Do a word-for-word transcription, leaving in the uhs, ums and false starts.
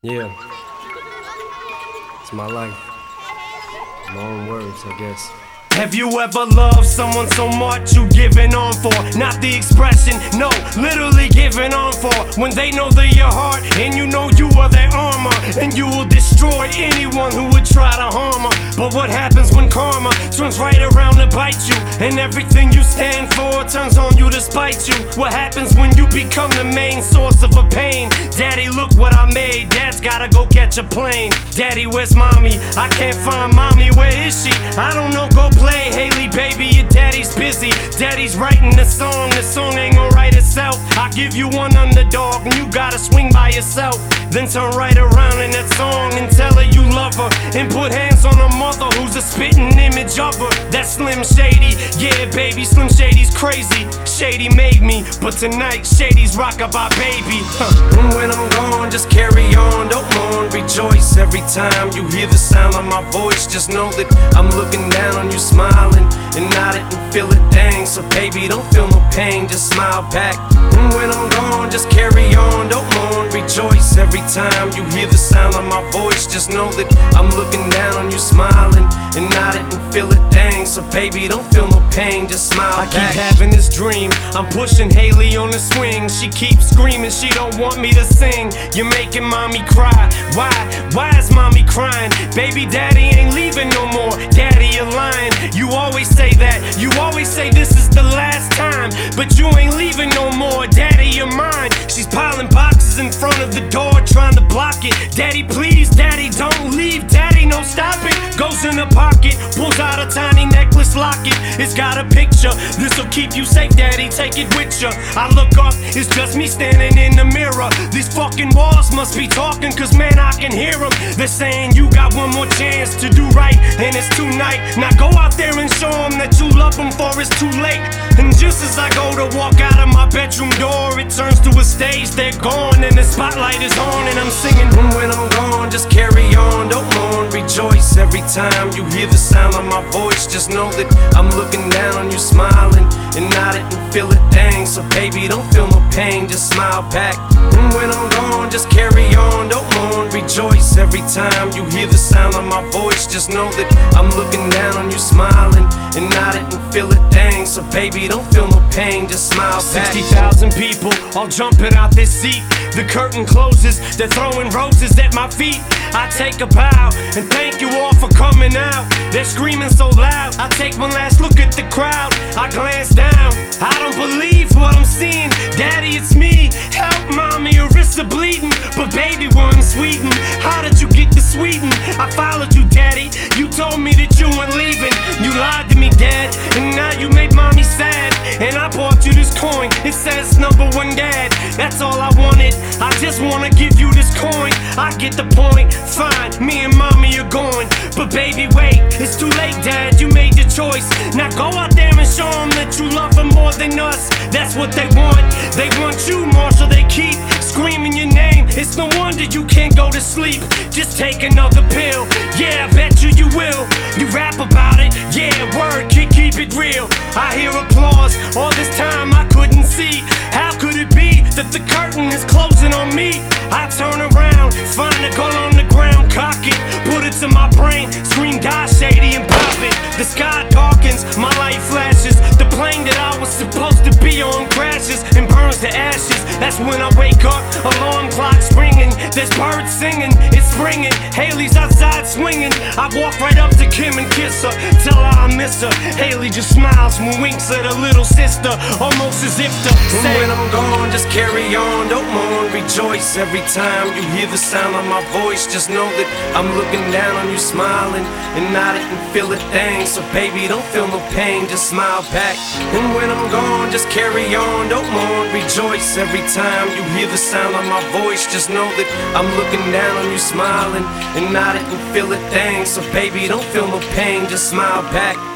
Yeah, it's my life. My own words, I guess. Have you ever loved someone so much you giving on for? Not the expression, no, literally giving on for. When they know they're your heart and you know you are their armor, and you will destroy anyone who would try to harm her. But what happens when karma turns right around to bite you, and everything you stand for turns on you to spite you? What happens when you become the main source of a pain? Daddy, look what I made. Dad's gotta go catch a plane. Daddy, where's mommy? I can't find mommy, where is she? I don't know, go play. Haley, baby, your daddy's busy. Daddy's writing the song, the song ain't gonna write itself. I give you one underdog and you gotta swing by yourself. Then turn right around in that song and tell her you love her, and put hands on her mother who's a spitting image of her. That's Slim Shady, yeah baby, Slim Shady's crazy. Shady made me, but tonight Shady's rockabye baby. Huh. And when I'm gone, just carry on, don't mourn, rejoice. Every time you hear the sound of my voice, just know that I'm looking down on you, smiling and nod it and feel it, dang. So baby, don't feel no pain, just smile back. And when I'm gone, just carry on, don't mourn, rejoice. Every time you hear the sound of my voice, just know that I'm looking down on you, smiling and nod it and feel it, dang. So baby, don't feel no pain, just smile I back. I keep having this dream, I'm pushing Haley on the swing. She keeps screaming, she don't want me to sing. You're making mommy cry, why? Why is mommy crying? Baby, daddy ain't leaving no more. Daddy, you're lying. You always say that, you always say this is the last time, but you ain't leaving no more. Daddy, you're mine. She's piling boxes in front of the door, trying to block it. Daddy, please, daddy, don't leave. Daddy, no, stop it. Goes in the pocket, pulls out a tiny necklace locket. It's got a picture, this'll keep you safe, daddy, take it with ya. I look up, it's just me standing in the mirror. These fucking walls must be talking, cause man, I can hear them. They're saying you got one more chance to do right, and it's tonight. Now go out there and show them that you love them, for it's too late. And just as I go to walk out of my bedroom door, it turns to a stage, they're gone, and the spotlight is on, and I'm singing. And when I'm gone, just carry on, don't mourn, rejoice. Every time you hear the sound of my voice, just know that I'm looking down on you, smiling and nod it and feel it, dang. So baby, don't feel no pain, just smile back. And when I'm gone, just carry on, don't mourn, rejoice. Every time you hear the sound of my voice, just know that I'm looking down on you, smiling and nod it and feel it, dang. So baby, don't feel no pain, just smile back. sixty thousand people all jumping out this seat. The curtain closes, they're throwing roses at my feet. I take a bow and thank you all for coming out. They're screaming so loud, I take one last look at the crowd. I glance down, I don't believe what I'm seeing. Daddy, it's me, help mommy, her wrists are bleeding. But baby, we're in Sweden, how did you get to Sweden? I followed you, daddy, you told me that you weren't leaving. You lied to me, dad, and now you made mommy sad. And I bought you this coin, it says number one dad. That's all I wanted, I just wanna give you this coin. I get the point, fine, me and mommy are going. But baby, wait, it's too late, dad, you made your choice. Now go out there and show them that you love them more than us. That's what they want, they want you more, so they keep screaming your name. It's no wonder you can't go to sleep, just take another pill. Yeah, I bet you you will, you rap about it. Yeah, word, keep, keep it real. I hear applause, all this time I couldn't see. How could it be that the curtain is closing on me? I turn around, find a gun on the ground, cock it, put it to my brain, scream die Shady and pop it. The sky darkens, my light flashes. The plane that I was supposed to be on crashes and burns to ashes. That's when I wake up, alarm clock's ringing. There's birds singing, it's springing. Haley's outside swinging. I walk right up to Kim and kiss her, tell her I miss her. Haley just smiles and winks at her little sister, almost as if to say, when I'm gone, just carry on, don't mourn, rejoice. Every time you hear the sound of my voice, just know that I'm looking down on you, smiling and nod it and feel it, dang. So baby, don't feel no pain, just smile back. And when I'm gone, just carry on, don't mourn, rejoice. Every time you hear the sound of my voice, just know that I'm looking down on you, smiling and nod it and feel it, dang. So baby, don't feel no pain, just smile back.